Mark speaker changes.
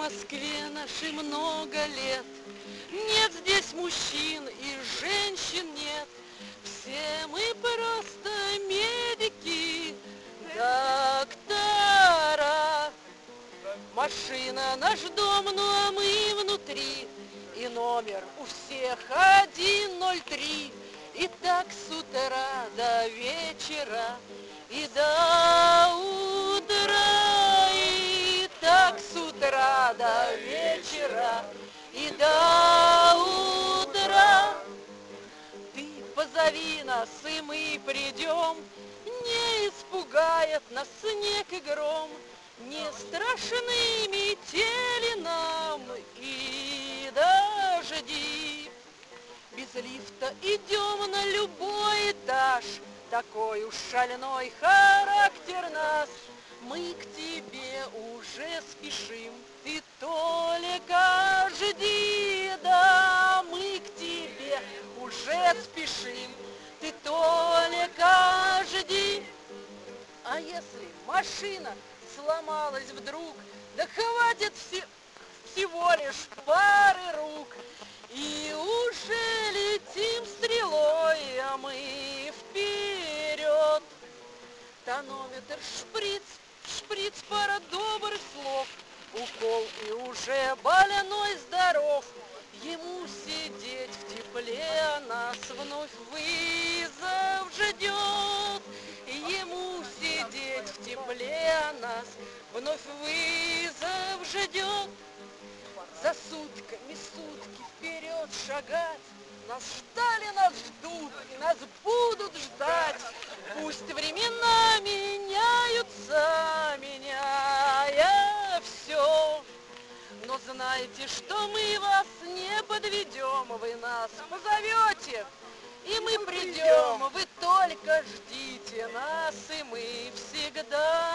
Speaker 1: Москве нашей много лет. Нет здесь мужчин и женщин нет. Все мы просто медики, доктора. Машина наш дом, ну а мы внутри. И номер у всех 103. И так с утра до вечера, и до утра, и так с утра до вечера, и до утра. Ты позови нас, и мы придем, не испугает нас снег и гром, не страшны метели нам и дожди. Без лифта идем на любой этаж, такой уж шальной характер нас. Мы к тебе уже спешим, ты только жди, да, мы к тебе уже спешим, ты только жди. А если машина сломалась вдруг, да хватит всего лишь пары рук, и уже летим стрелой, а мы вперед. Тонометр, шприц, пара добрых слов, укол, и уже больной здоров. Ему сидеть в тепле, а нас вновь вызов ждет. Ему сидеть в тепле, а нас вновь вызов ждет. За сутками сутки вперед шагать, нас ждали, нас ждут и нас будут ждать. Пусть времена меняются, меняя все, но знайте, что мы вас не подведем. Вы нас позовете, и мы придем. Вы только ждите нас, и мы всегда